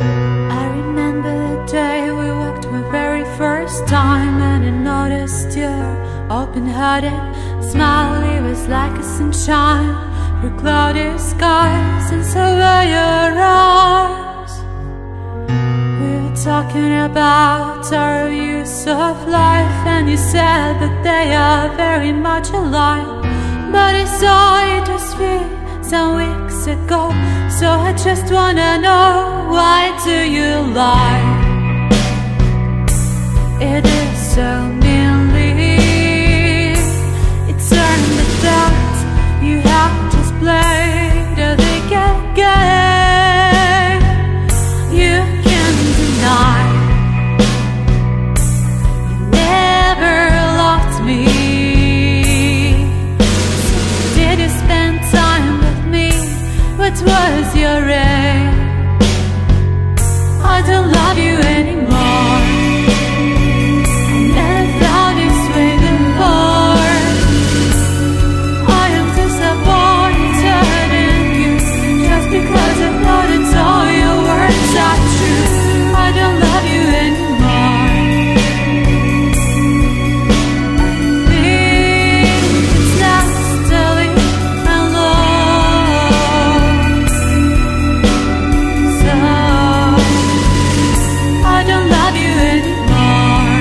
I remember the day we walked for the very first time, and I noticed your open-hearted smile. It was like a sunshine through cloudy skies, and so were your eyes. We were talking about our views of life, and you said that they are very much alike. But I saw it was some weeks ago, so I just wanna know, why do you lie? It is so meanly, it turned the doubt you have just played a wicked game. You can't deny you never loved me. So did you spend time with me? What was your aim? I don't love you anymore. I never felt this way before. I am disappointed in you, just because I thought it's all your words are true. I don't love you anymore. I think it's nastily alone. So I don't love you anymore.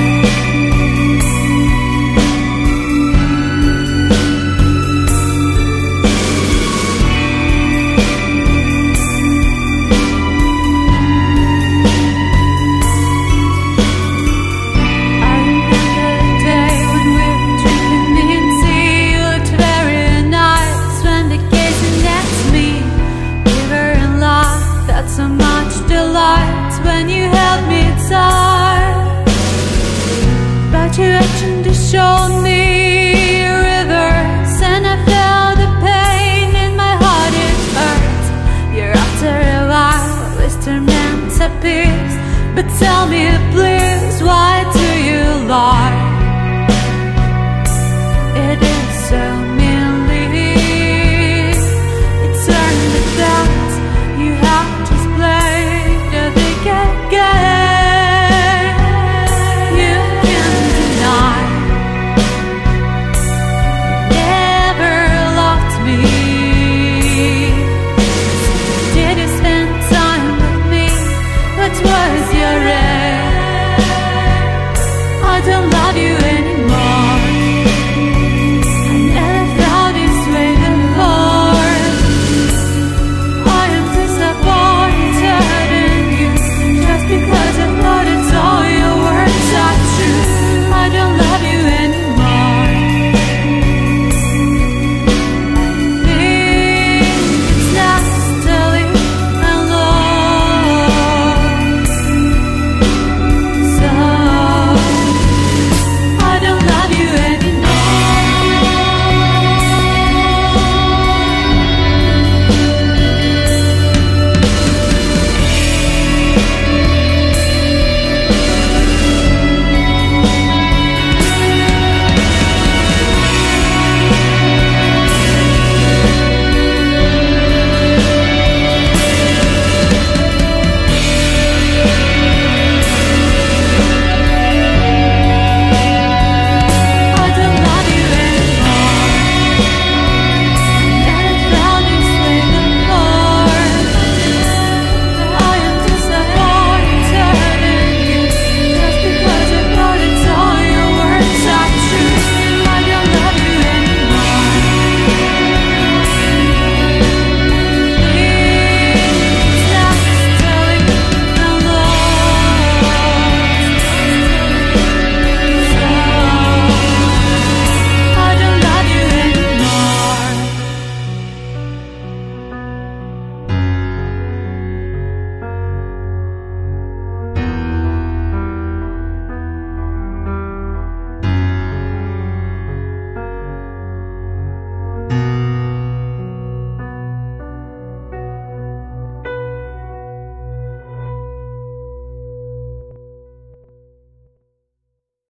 I remember the day when we were drinking mint tea. You looked very nice when they gazing at me. We were in love, felt so much delight when you held me tight. But your action just showed me rivers, and I felt the pain in my heart, it hurt. You're after a while, instruments appears. But tell me please, why do you lie? It is